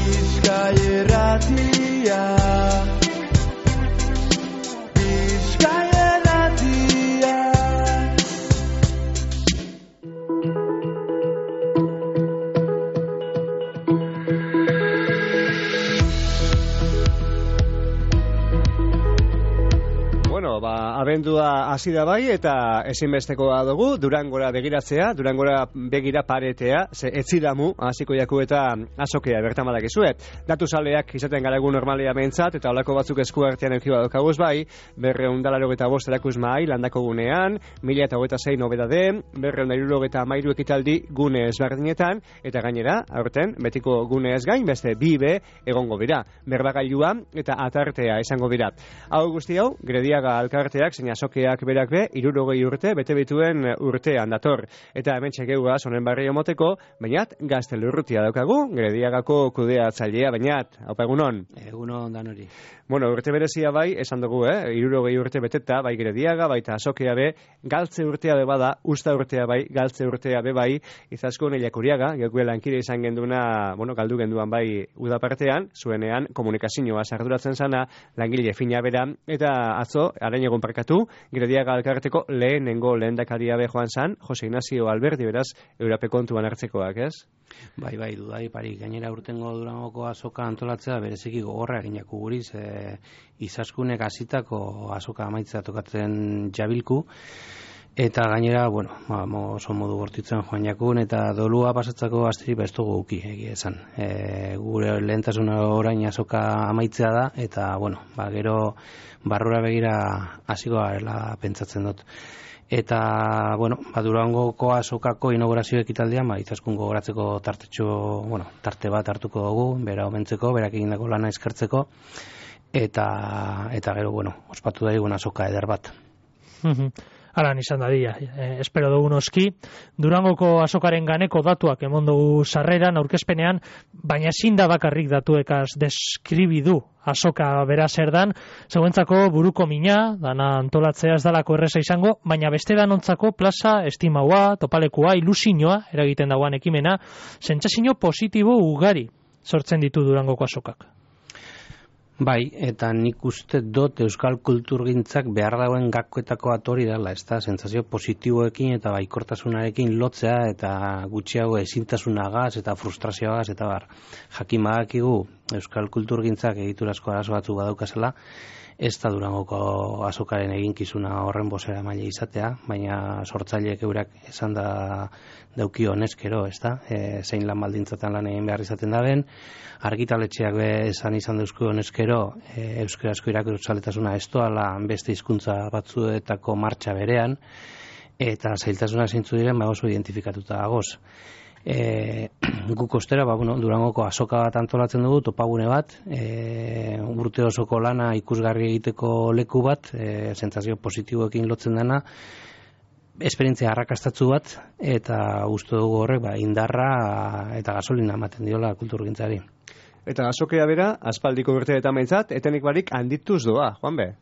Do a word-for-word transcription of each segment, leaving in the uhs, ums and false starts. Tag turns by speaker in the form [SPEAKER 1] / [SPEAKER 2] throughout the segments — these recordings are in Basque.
[SPEAKER 1] Abendua hasi da bai eta ezinbestekoa dugu Durangora begiratzea, Durangora begira paretea, ze etziramu hasiko jaku eta azokea bertan badakizue. Datu saleak izaten garagu normalia mentzat eta olako batzuk esku artean eukiba daukaguz bai, berreun da laurogeita bost erakus mahai landako gunean, mila eta hogeita sei nobedade, berreun da hirurogeita hamairu ekitaldi gune ezberdinetan, eta gainera, aurten, betiko gune ez gain, beste bibe egongo dira, berbagailua eta atartea izango dira. Hau guzti hau, Grediaga alkarteak zein azokeak berak be, irurogei urte, bete bituen urtean dator. Eta hemen txekeua sonen barri omoteko, bainat, gaztelurrutia daukagu, Grediagako kudeatzailea, bainat, haupa egunon.
[SPEAKER 2] Egunon danori.
[SPEAKER 1] Bueno, urte berezia bai, esan dugu, eh? Irurogei urte beteta, bai Grediaga, baita azokea be, galtze urtea be bada, usta urtea bai, galtze urtea be bai, izasko Neiakuriaga, geuke lankide izan genduna, bueno, galdu genduan bai udapartean, zuenean komunikazioa sarduratzen sana, langile fina bera, eta atzo, arain egun parkatu, Grediaga alkarteko lehenengo lehendakaria be joan zan, Jose Ignacio Alberdi, beraz, Eurape kontuan hartzekoak, ez?
[SPEAKER 2] Bai, bai, dudari pari, gainera urtengo Durangoko azoka antolatzea bereziki gogorra eginako guriz, e, izaskunek hasitako azoka amaitzea tokatzen jabilku, eta gainera, bueno, ba, oso modu bortitzen joan jakun, eta dolua pasatzako astiri bestu guki, egia esan. E, gure lehentasuna orain azoka amaitzea da, eta, bueno, ba, gero barrura begira hasiko garela pentsatzen dut. Eta, bueno, ba, Durangoko azokako inaugurazio ekitaldean, ba, izaskun gogoratzeko tartetxo, bueno, tarte bat hartuko dugu, bera omentzeko, berak egindako lana eskertzeko, eta, eta gero, bueno, ospatu daigun azoka eder bat.
[SPEAKER 3] Alan izan da dia, eh, espero dugu noski. Durangoko azokaren ganeko datuak emon dugu sarreran, aurkezpenean, baina ezin da bakarrik datuekaz deskribidu azoka bera zer dan, zeuentzako buruko mina, dana antolatzea ez dalako erreza izango, baina beste danontzako plaza estimaua, topalekua, ilusinoa, eragiten dagoan ekimena, sentsazio positibo ugari sortzen ditu Durangoko azokak.
[SPEAKER 2] Bai, eta nik uste dut euskal kulturgintzak behar dauen gakoetako atori dela, ez da, sentsazio positiboekin eta baikortasunarekin lotzea eta gutxiago ezintasunagaz eta frustrazioagaz eta bar. Jakin badakigu euskal kulturgintzak egiturazko arazo batzuk badaukazela, ez da Durangoko azokaren eginkizuna horren bozera maila izatea, baina sortzaileek eurak esan da dauki honezkero, ez da, e, zein lan baldintzatan lan egin behar izaten da ben, argitaletxeak be esan izan dauzko honezkero, e, euskarazko irakurtzaletasuna ez doala beste hizkuntza batzuetako martxa berean, eta zailtasuna zeintzu diren, ba oso identifikatuta dagoz. E, guk ostera, ba, bueno, Durangoko azoka bat antolatzen dugu, topagune bat, e, urte osoko lana ikusgarri egiteko leku bat, e, sentsazio positiboekin lotzen dena, esperientzia arrakastatzu bat, eta uste dugu horrek, ba, indarra eta gasolina ematen diola kulturgintzari.
[SPEAKER 1] Eta azokea bera, aspaldiko urteetan behintzat, etenik barik handituz doa, Juan be?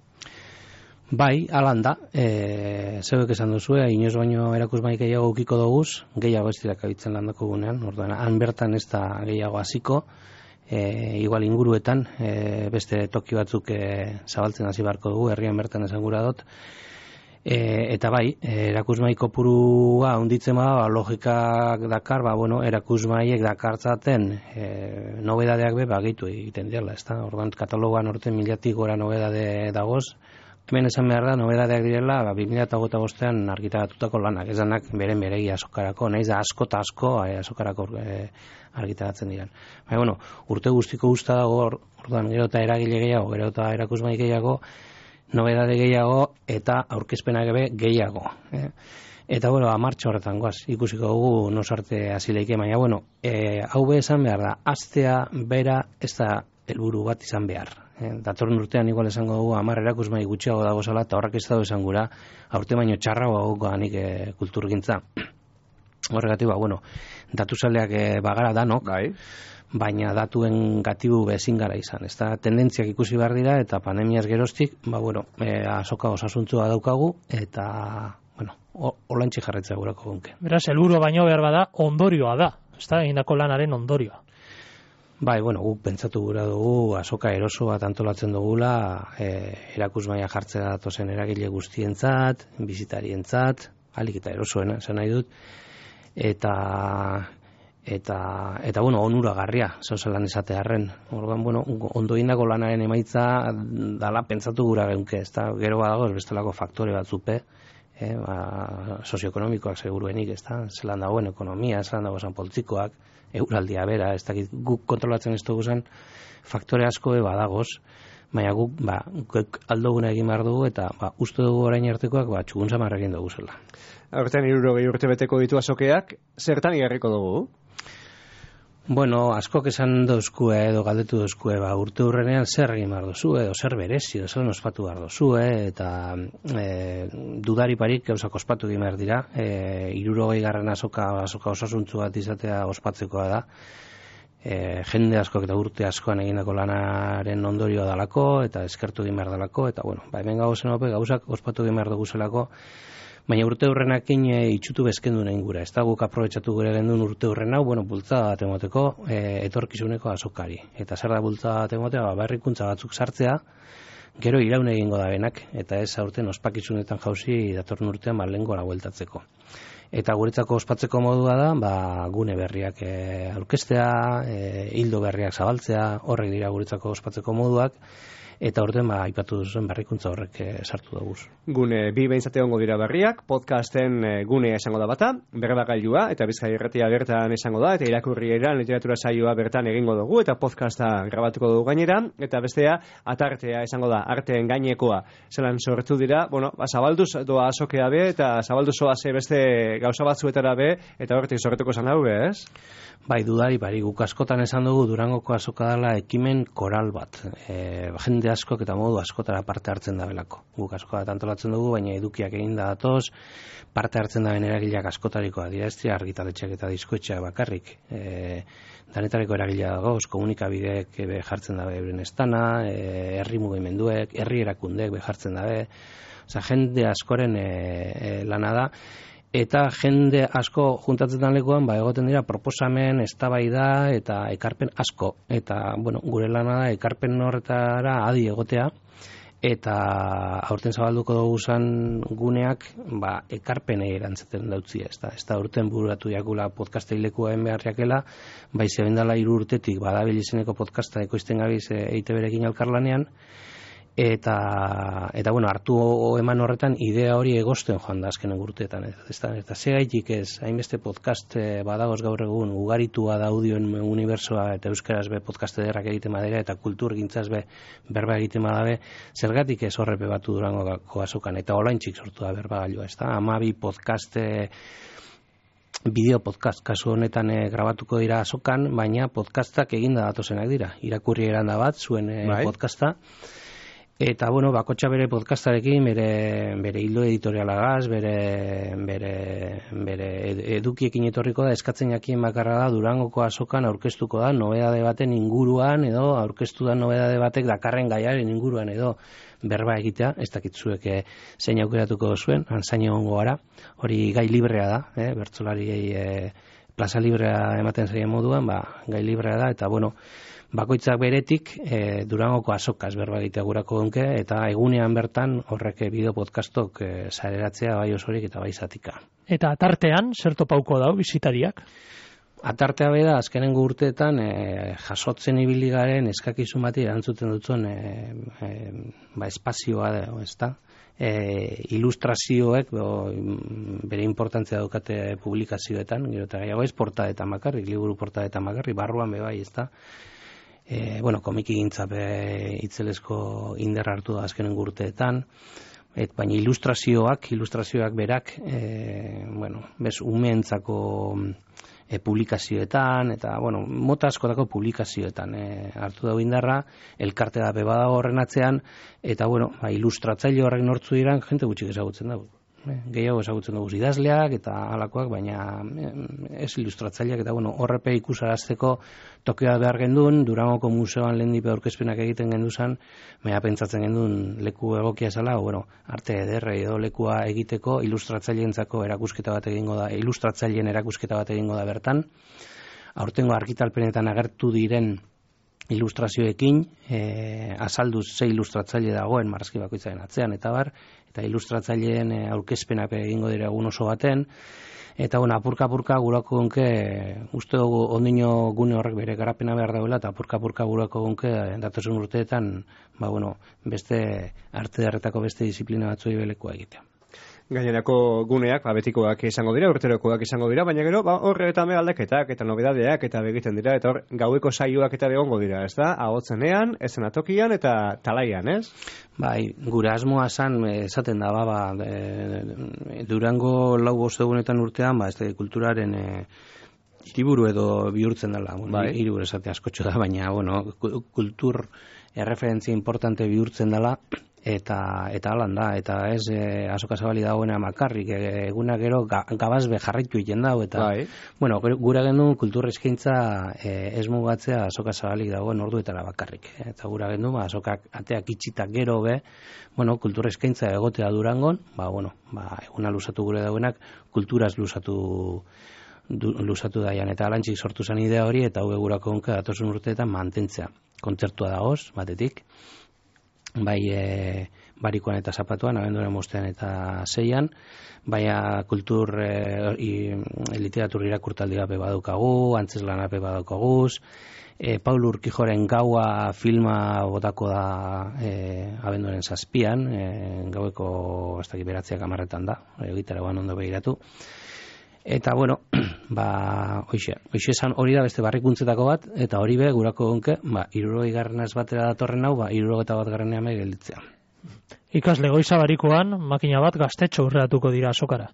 [SPEAKER 2] Bai, alan da, e, zeuek esan duzue, inoz baino erakusmaik gehiago ukiko doguz, gehiago ez dirak abitzen landako gunean, orduan, han bertan ez da gehiago hasiko, e, igual inguruetan, e, beste toki batzuk e, zabaltzen hasi barko dugu, herrian bertan esan gura dut, e, eta bai, e, erakusmaik kopurua hunditzen bada, ba, logikak dakar, ba, bueno, erakusmaiek dakartzaten e, nobedadeak be, ba, gehitu egiten dela, ez da, orduan, katalogoan orten milatik gora nobedade dagoz. Hemen esan behar da, nobedadeak direla, ba, bi mila hogeita bostean argitaratutako lanak, ezanak beren beregi azokarako, nahiz da asko eta asko e, azokarako e, argitaratzen diran. Baina, bueno, urte guztiko usta dago, orduan, gero eta eragile gehiago, gero eta erakusmai gehiago, nobedade gehiago eta aurkezpenak ebe gehiago. Eh? Eta, bueno, amartxo horretan goaz, ikusiko dugu nosarte azileike, baina, bueno, e, hau be esan behar da, astea bera ez da helburu bat izan behar. Eh, datorren urtean igual esango dugu hamar erakusmai gutxiago dago zala, eta horrak ez dago esan gura, aurte baino txarrago dago anik e, kulturgintza. Horregatik, ba, bueno, datu saleak e, bagara danok, bai. Baina datuen gatibu bezin gara izan. Ez da, tendentziak ikusi behar dira, eta pandemiaz geroztik, ba, bueno, e, azoka osasuntzua daukagu, eta, bueno, olantxe jarretzea gurako gonke.
[SPEAKER 3] Beraz, helburua baino behar bada, ondorioa da, ez da, egindako lanaren ondorioa.
[SPEAKER 2] Bai, bueno, guk pentsatu gura dugu azoka eroso bat antolatzen dugula, e, erakusmaia jartzea datozen eragile guztientzat, bisitarientzat, alik eta erosoena, esan nahi dut, eta eta eta bueno, onuragarria, zauzelan esatearren. Orduan, bueno, ondo indako lanaren emaitza dala pentsatu gura geunke, ezta? Gero badago bestelako faktore batzupe, eh, ba, sozioekonomikoak seguruenik, ezta? Zelan dagoen ekonomia, zelan dago san poltsikoak, euraldia bera, ez dakit guk kontrolatzen ez dugu zen faktore asko badagoz, baina guk ba, guk aldoguna egin behar dugu eta ba, uste dugu orain artekoak ba, txugun samarra egin dugu zela.
[SPEAKER 1] Horten hirurogei urte beteko ditu azokeak, zertan igarriko dugu?
[SPEAKER 2] Bueno, askok esan dauzkue edo galdetu dauzkue, ba, urte hurrenean zer egin behar duzu, edo zer berezi, edo zer ospatu behar duzu, eta e, dudari parik gauzak ospatu egin behar dira, e, hirurogei garren azoka, azoka osasuntzu bat izatea ospatzekoa da, e, jende askok eta urte askoan egindako lanaren ondorioa dalako, eta eskertu egin behar dalako, eta bueno, ba, hemen gauzen ope gauzak ospatu egin behar dugu zelako, baina urte hurrenakin e, itxutu bezkendu nahi gura. Ez da guk aprobetsatu gure gendun urte hurren hau, bueno, bultzada bat emoteko e, etorkizuneko azokari. Eta zer da bultzada bat emotea, ba, berrikuntza batzuk sartzea, gero iraun egingo da benak, eta ez aurten ospakizunetan jauzi datorren urtean ba, lehengora bueltatzeko. Eta guretzako ospatzeko modua da, ba, gune berriak e, aurkeztea, e, hildo berriak zabaltzea, horrek dira guretzako ospatzeko moduak, eta orduan ba aipatu duzuen berrikuntza horrek e, sartu dugu.
[SPEAKER 1] Gune bi behintzate ongo dira berriak, podcasten e, gunea izango da bata, berbagailua eta Bizkaia Irratia bertan izango da, eta irakurrieran literatura saioa bertan egingo dugu eta podcasta grabatuko dugu gainera, eta bestea atartea izango da, arteen gainekoa. Zelan sortu dira, bueno, ba, zabalduz doa azokea be eta zabalduz oaze beste gauza batzuetara be, eta horretik sortuko zan hau be, ez?
[SPEAKER 2] Bai, dudari, bari, guk askotan esan dugu Durangoko azoka dela ekimen koral bat. E, jende askok eta modu askotara parte hartzen da belako. Guk askoa antolatzen dugu, baina edukiak egin da datoz, parte hartzen da ben eragileak askotarikoa dira, ez dira argitaletxeak eta diskoetxeak bakarrik. E, danetareko eragilea dagoz, komunikabideek be jartzen dabe euren estana, e, herri mugimenduek, herri erakundeek be jartzen dabe, oza, jende askoren e, e, lana da, eta jende asko juntatzen den lekuan, ba, egoten dira proposamen, eztabaida eta ekarpen asko. Eta, bueno, gure lana da ekarpen horretara adi egotea, eta aurten zabalduko dugu zan guneak, ba, ekarpenei erantzeten dautzi ez da. Ez da urten bururatu jakula podcastei lekua egin beharriakela, bai zebendala hiru urtetik, badabil izeneko podcasta ekoizten gabiz E I Te Berekin elkarlanean, eta eta bueno, hartu eman horretan idea hori egosten joan da azkenen urteetan, eta eta segaitik ez hainbeste podcast e, badagoz gaur egun ugaritua da audioen unibertsoa eta euskaraz be podcast ederrak egiten badira eta kulturgintzaz be berba egiten badabe, zergatik ez horrepe batu Durangoko azokan, eta olaintzik sortu da berbagailua, ezta? hamabi podcast e, bideo podcast kasu honetan e, grabatuko dira azokan, baina podcastak eginda datozenak dira, irakurri eranda bat zuen e, bai. Podcasta. Eta, bueno, bakotxa bere podcastarekin, bere, bere hildo editorialagaz, bere, bere, bere edukiekin etorriko da, eskatzen jakien bakarra da, Durangoko azokan aurkeztuko da, nobedade baten inguruan, edo aurkeztu da nobedade batek dakarren gaiaren inguruan, edo berba egitea, ez dakitzuek e, zein aukeratuko zuen, antzaino ongo gara, hori gai librea da, eh, bertsolariei e, plaza librea ematen zaien moduan, ba, gai librea da, eta, bueno, bakoitzak beretik e, Durangoko azokaz berba egitea gurako dunke, eta egunean bertan horrek bideo podcastok e, sareratzea bai osorik eta bai zatika.
[SPEAKER 3] Eta tartean, zer topauko dau bizitariak?
[SPEAKER 2] Atartea beda, azkenengo urteetan e, jasotzen ibili garen eskakizun bati erantzuten dutzen e, e, ba, espazioa da, ez da? E, ilustrazioek bo, bere importantzia daukate publikazioetan, gero eta gehiago ez portadetan bakarrik, liburu portadetan bakarrik, barruan be bai, ez da? E, bueno, komiki gintza be itzelezko indar hartu da azkenen urteetan, et, baina ilustrazioak, ilustrazioak berak, e, bueno, bez umeentzako e, publikazioetan, eta, bueno, mota askotako publikazioetan e, hartu dago indarra, elkarte da beba dago horren atzean, eta, bueno, ba, ilustratzaile horrek nortzu diran, jente gutxik ezagutzen dago. Eh, gehiago ezagutzen dugu idazleak eta halakoak, baina ez ilustratzaileak, eta bueno, horrepe ikusarazteko Tokioa behar gendun, Durangoko museoan lehendipe aurkezpenak egiten genduzan, baina pentsatzen gendun leku egokia zela, bueno, arte ederre edo lekua egiteko ilustratzaileentzako erakusketa bat egingo da, ilustratzaileen erakusketa bat egingo da bertan. aurtengo argitalpenetan agertu diren ilustrazioekin, e, azalduz ze ilustratzaile dagoen marrazki bakoitzaren atzean, eta bar, eta ilustratzaileen e, aurkezpenak egingo dira egun oso baten, eta bueno, apurka-apurka gurako gonke, uste dugu ondino gune horrek bere garapena behar dauela, eta apurka-apurka gurako gonke, datozen urteetan, ba bueno, beste arte derretako beste disiplina batzui belekoa egitea.
[SPEAKER 1] Gainerako guneak, ba, betikoak izango dira, urterokoak izango dira, baina gero, ba, horretan aldaketak eta nobedadeak eta begiten dira, eta hor, gaueko saioak eta begongo dira, ez da? Ahotzenean, eszenatokian eta talaian, ez?
[SPEAKER 2] Bai, gure asmoa zan, esaten da, ba, ba e, Durango lau bost egunetan urtean, ba, ez da, kulturaren e, hiriburu edo bihurtzen dela, bueno, bai. Hiriburu esate askotxo da, baina, bueno, kultur erreferentzia importante bihurtzen dela, eta eta alan da, eta ez e, azoka zabali dagoena makarrik, e, eguna gero ga, gabazbe jarraitu egiten dau, eta
[SPEAKER 1] bai.
[SPEAKER 2] Bueno, gura gendu kultur eskaintza e, ez mugatzea azoka zabalik dagoen orduetara bakarrik, eta gura gendu, ba, azokak ateak itxitak gero be, bueno, kultur eskaintza egotea Durangon, ba, bueno, ba, eguna lusatu gure dauenak, kulturaz lusatu du, lusatu daian, eta alantzik sortu zen idea hori, eta hau egurako honka datosun urteetan mantentzea. Kontzertua dagoz, batetik, bai e, barikoan eta zapatuan, abenduaren bostean eta seian, baina kultur e, i, literatur irakurtaldi gabe badukagu, antzeslan gabe badukaguz, e, Paul Urkijoren gaua filma botako da e, abenduaren zazpian, e, gaueko ez dakit beratziak amarretan da, egitaragoan ondo behiratu. Eta, bueno, ba, hoxe, hoxe esan hori da beste barrikuntzetako bat, eta hori be, gurako gonke, ba, irurogei garrenaz batera datorren hau, ba, irurogeta bat garrenean behi gelditzea.
[SPEAKER 3] Ikasle Goiza barikoan, makina bat gaztetxo urreatuko dira azokara.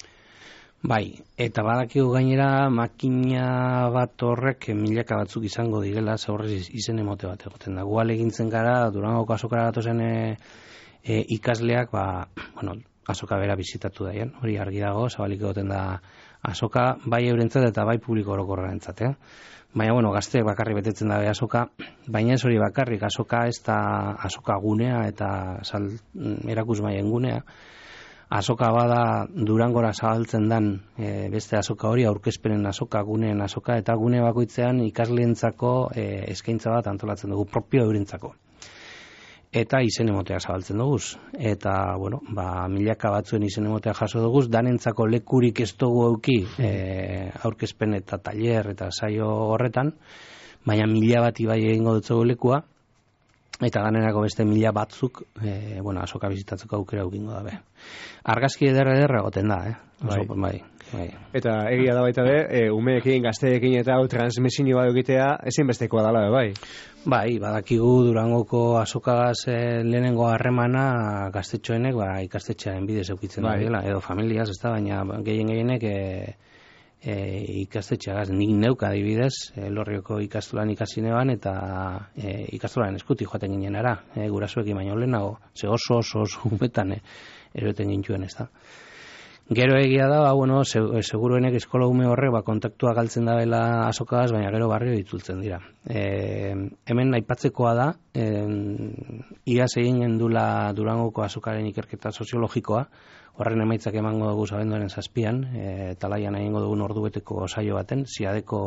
[SPEAKER 2] Bai, eta badakigu gainera makina bat horrek milaka batzuk izango direla, zaurrez izen emote bat egoten da. Gual egintzen gara, Durangoko azokara datozen e, e, ikasleak, ba, bueno, azoka bera bizitatu daien, hori argi dago, zabalik egoten da azoka, bai eurentzat eta bai publiko orokorrentzat, eh? Baina, bueno, gazteek bakarrik betetzen dabe azoka, baina ez hori bakarrik, azoka ez da azoka gunea eta sal, erakus maien gunea, azoka bada Durangora zabaltzen dan e, beste azoka hori, aurkezpenen azoka, guneen azoka, eta gune bakoitzean ikasleentzako e, eskaintza bat antolatzen dugu, propio eurentzako. Eta izen emotea zabaltzen duguz. Eta, bueno, ba, milaka batzuen izen emotea jaso duguz, danentzako lekurik ez dugu euki e, aurkezpen eta tailer eta saio horretan, baina mila bat ibai egingo dutzugu lekua, eta ganerako beste mila batzuk, e, bueno, azoka bizitatzeko aukera eukingo dabe. Argazki ederra ederra goten da, eh? Oso, bai. bai. Bai.
[SPEAKER 1] Eta egia da baita be, e, umeekin, gazteekin eta hau transmisinio bat egitea ezinbestekoa dala be, bai?
[SPEAKER 2] Bai, badakigu Durangoko azokagaz e, lehenengo harremana gaztetxoenek ba, ikastetxearen bidez eukitzen bai. Dela, edo familiaz, ez da, baina gehien gehienek e, e, ikastetxeagaz, nik neuk adibidez, e, Lorrioko ikastolan ikasineban eta e, ikastolan eskuti joaten ginen ara, e, gurasoekin baino lehenago, ze oso oso oso umetan e, eroten gintuen, ez da. Gero egia da, ba, bueno, seguruenek eskola ume horre, ba, kontaktua galtzen dabela azokagaz, baina gero barrio ditzultzen dira. E, hemen aipatzekoa da, e, iaz egin gendula Durangoko azokaren ikerketa soziologikoa, horren emaitzak emango dugu abenduaren zazpian, e, talaian egingo dugun ordubeteko saio baten, ziadeko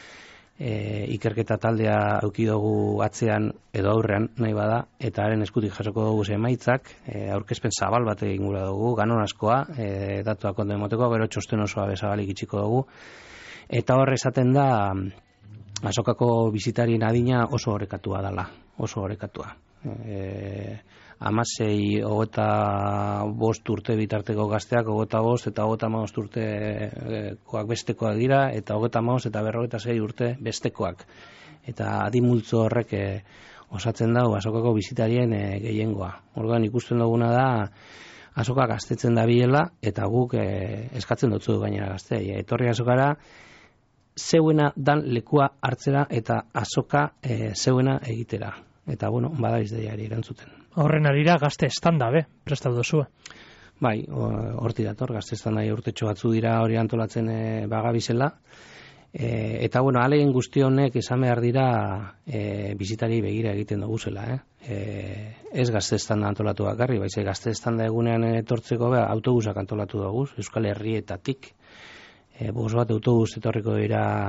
[SPEAKER 2] e, ikerketa taldea eduki dugu atzean edo aurrean nahi bada, eta haren eskutik jasoko dugu emaitzak, e, aurkezpen zabal bat egin gura dugu, ganon askoa, e, datuak ondo emoteko, gero txosten osoa bezabalik itxiko dugu, eta horre esaten da azokako bizitarien adina oso horrekatua dela, oso horrekatua. E, amasei, hogeta bost urte bitarteko gazteak, hogeta bost eta hogeta maost urtekoak bestekoak dira, eta hogeta maost eta berrogeta zei urte bestekoak. Eta adimultzo horrek e, osatzen dago azokako bizitarien e, gehiengoa. Orduan ikusten duguna da, azoka gaztetzen da bilela, eta guk e, eskatzen dutzu gainera gaztei. Etorri azokara, zeuena dan lekua hartzera eta azoka e, zeuena egitera. Eta, bueno, bada izdeiari erantzuten.
[SPEAKER 3] Horren arira gazte estanda, be, prestatu duzue.
[SPEAKER 2] Bai, horti dator, gazte estanda urtetxo batzu dira hori antolatzen e, bagabizela. E, eta, bueno, alegin guzti honek esan behar dira e, bizitari begira egiten dugu zela. Eh? E, ez gazte estanda antolatu bakarri, baize gazte estanda egunean etortzeko be, autobusak antolatu dugu, Euskal Herrietatik. E, Bos bat autobus etorriko dira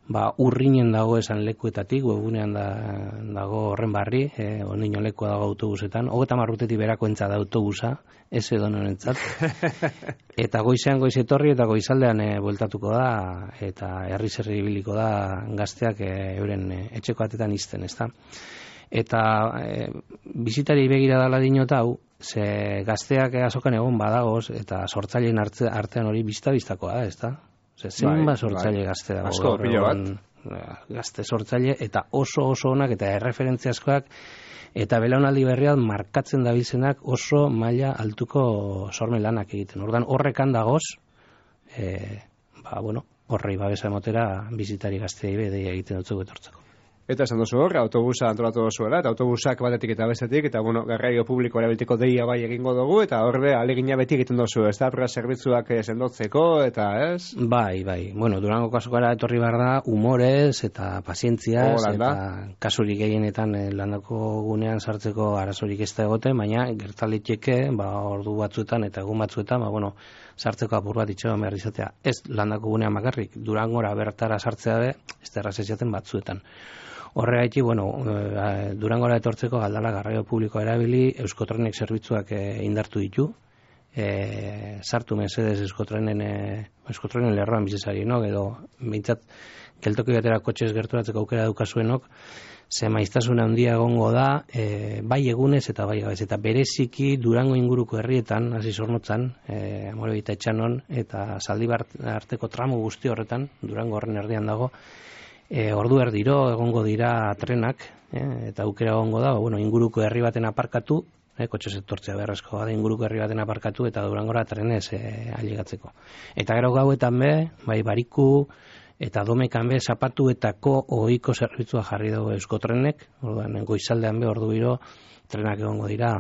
[SPEAKER 2] ba, urrinen dago esan lekuetatik, webgunean da, dago horren barri, e, onino lekua dago autobusetan, hogeta marrutetik berako entzat da autobusa, ez edo nonentzat. Eta goizean goiz etorri eta goizaldean e, bueltatuko da, eta herri zerri ibiliko da gazteak e, euren e, etxeko atetan izten, ezta? Eta e, bizitari begira dala dinot hau, ze gazteak azokan egon badagoz, eta sortzaileen artean hori bizta-biztakoa da, ezta? Zenba sortzaile gazte dago.
[SPEAKER 1] Asko, pilo bat.
[SPEAKER 2] Gazte sortzaile, eta oso oso onak, eta erreferentziazkoak, eta belaunaldi berriak markatzen dabizenak oso maila altuko sormen lanak egiten. Ordan horrekan dagoz, e, ba, bueno, horrei babesa emotera bizitari gazteei bedeia egiten dutzuko etortzeko.
[SPEAKER 1] Eta esan duzu hor, autobusa antolatu duzuela, eta autobusak batetik eta bestetik, eta bueno, garraio publiko erabilteko deia bai egingo dugu, eta horre alegina beti egiten duzu, ez da, apra zerbitzuak sendotzeko, eta ez?
[SPEAKER 2] Bai, bai, bueno, Durango kasokara etorri behar da, humorez eta pazientziaz,
[SPEAKER 1] oh,
[SPEAKER 2] eta kasurik gehienetan eh, landako gunean sartzeko arazorik ez da egote, baina gertaliteke, ba, ordu batzuetan eta egun batzuetan, ba, bueno, sartzeko apur bat itxoan behar izatea. Ez landako gunean bakarrik, Durangora bertara sartzea be, ez da erraz esaten batzuetan. Horregaiti, bueno, e, Durangora etortzeko galdala garraio publikoa erabili, Euskotrenek zerbitzuak e, indartu ditu, e, sartu mesedez Euskotrenen, e, Euskotrenen lerroan bizizari, no? Edo, behintzat, geltoki batera kotxez gerturatzeko aukera dukazuenok, ze maiztasun handia egongo da, e, bai egunez eta bai gabez, eta bereziki Durango inguruko herrietan, hasi zornotzan, e, Amorebita Etxanon, eta Zaldibar arteko tramo guzti horretan, Durango horren erdian dago, E, ordu erdiro egongo dira trenak, eh, eta aukera egongo da, bueno, inguruko herri baten aparkatu, eh, kotxe sektortzea beharrezko da, inguruko herri baten aparkatu eta Durangora trenez eh, ailegatzeko. Eta gero gauetan be, bai bariku eta domekan be, zapatuetako ohiko zerbitzua jarri dago Euskotrenek, orduan goizaldean be ordu biro trenak egongo dira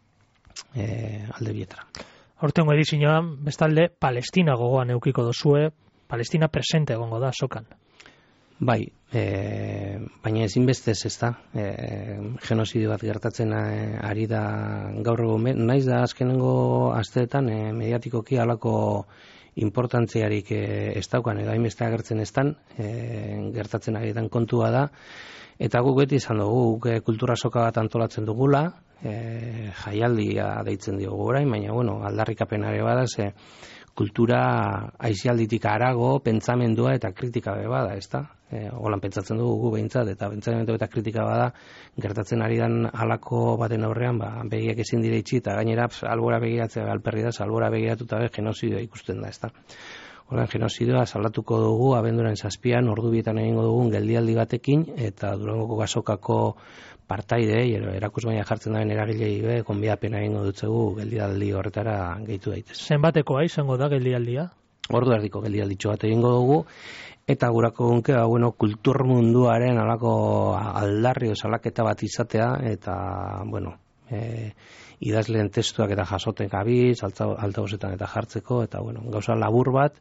[SPEAKER 2] eh, alde bietara.
[SPEAKER 3] Hortengo edizioan, bestalde, Palestina gogoan eukiko dozue, Palestina presente egongo da sokan.
[SPEAKER 2] Bai, e, baina ezinbestez ez da, e, genozidio bat gertatzen e, ari da gaur egun, naiz da azkenengo asteetan e, mediatikoki halako importantziarik e, ez daukan, edo hainbeste agertzen ez dan, e, gertatzen ari dan kontua da, eta guk beti izan dugu, guk e, kultura soka bat antolatzen dugula, e, jaialdia deitzen diogu orain, baina bueno, aldarrikapenare bada, ze kultura aizialditik harago, pentsamendua eta kritika be bada, ez da? E, holan pentsatzen dugu gu behintzat, eta pentsamendu eta kritika bada, gertatzen ari dan halako baten aurrean, ba, begiak ezin dire itxi, eta gainera albora begiratzea alperri da, albora begiratu eta genozidioa ikusten da, ez da? Holan genozidioa salatuko dugu, abenduaren zazpian, ordu bietan egingo dugun geldialdi batekin, eta Durangoko gasokako partaide, erakusmaia jartzen daren eragilei be, konbidapena egingo dutzegu geldialdi horretara gehitu daitez.
[SPEAKER 3] Zenbatekoa izango da geldialdia?
[SPEAKER 2] Ordu erdiko geldialditxo bat egingo dugu, eta gurako gunke, ba, bueno, kultur munduaren alako aldarri o salaketa bat izatea, eta, bueno, e, idazleen testuak eta jasoten gabiz, altabozetan eta jartzeko, eta, bueno, gauza labur bat,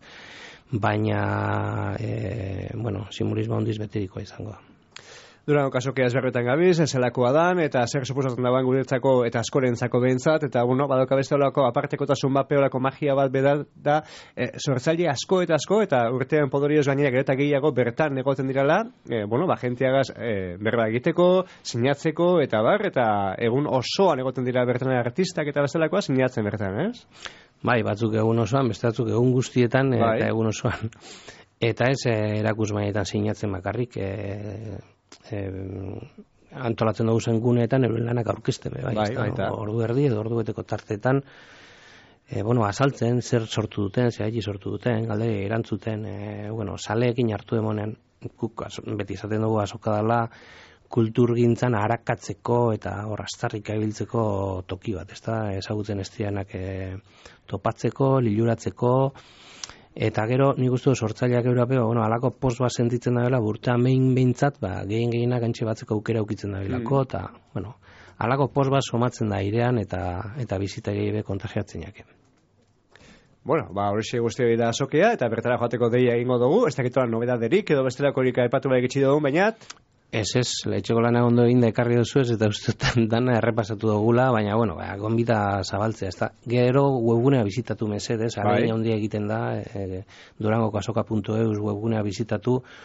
[SPEAKER 2] baina, e, bueno, simulismo handiz beterikoa izango da.
[SPEAKER 1] Durango kasokea ezberretan gabiz, zelakoa dan, eta zer suposatzen dagoen guretzako eta askorentzako behintzat, eta bueno, badoka beste olako apartekotasun bat, peolako magia bat beda da, e, sortzaile asko eta asko, eta urtean podorioz gainera gero eta gehiago bertan egoten dirala, e, bueno, ba, jenteagaz e, berba egiteko, sinatzeko, eta bar, eta egun osoan egoten dira bertan artistak eta bestelakoa sinatzen bertan, ez?
[SPEAKER 2] Bai, batzuk egun osoan, beste batzuk egun guztietan,
[SPEAKER 1] bai.
[SPEAKER 2] Eta egun osoan. Eta ez, erakusmaietan sinatzen bakarrik, e, E, antolatzen dugu zen guneetan euren lanak aurkezten bai,
[SPEAKER 1] bai, bai,
[SPEAKER 2] no? Ordu erdi edo ordu beteko tartetan e, bueno, azaltzen zer sortu duten, zer haiti sortu duten, galderi erantzuten, e, bueno, saleekin hartu demonen kuk, beti izaten dugu azoka dela kulturgintzan arakatzeko eta hor astarrik abiltzeko toki bat, ez da, ezagutzen ez dianak e, topatzeko, liluratzeko. Eta gero, nik uste sortzaileak europeo, bueno, alako post bat sentitzen da bela, burtean behin behintzat, ba, gehien gehienak antxe batzeko aukera ukitzen da belako, eta, mm. bueno, alako post bat somatzen da airean, eta eta bizitari be kontagiatzen jake.
[SPEAKER 1] Bueno, ba, horixe guzti da azokea, eta bertara joateko deia egingo dugu, ez dakitoan nobedaderik, edo bestelako horik aipatu behar egitsi dugu, baina...
[SPEAKER 2] Ez ez, letxeko lana ondo egin da ekarri duzu ez, eta ustetan dana errepasatu dugula, baina, bueno, ba, gonbita zabaltzea, ez da. Gero webgunea bizitatu mesedez, araina handia egiten da, e, durangoko azoka puntu eus webgunea bizitatu,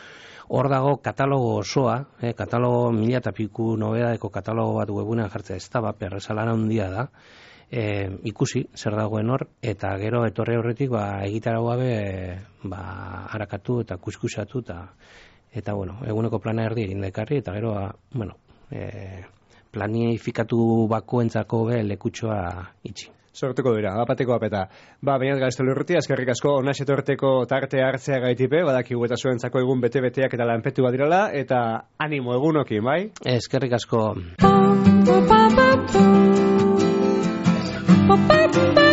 [SPEAKER 2] hor dago katalogo osoa, eh, katalogo mila eta piku nobedadeko katalogo bat webunean jartzea ez da, ba, perresalana handia da, e, ikusi zer dagoen hor, eta gero etorri horretik ba, egitara gabe ba, harakatu eta kuskusatu, eta, eta bueno, eguneko plana erdi egin dekarri, eta gero, ba, bueno, e, planifikatu bakoentzako be lekutxoa itxi.
[SPEAKER 1] Sortuko dira, bapateko apeta. Ba, bainat gaiztelu urruti, azkerrik asko, onax etorteko tarte hartzea gaitipe, badakigu eta zuentzako egun bete-beteak eta lanpetu badirala, eta animo egunokin, bai?
[SPEAKER 2] Eskerrik asko.
[SPEAKER 4] Ba, ba, ba, ba, ba. Ba, ba, ba.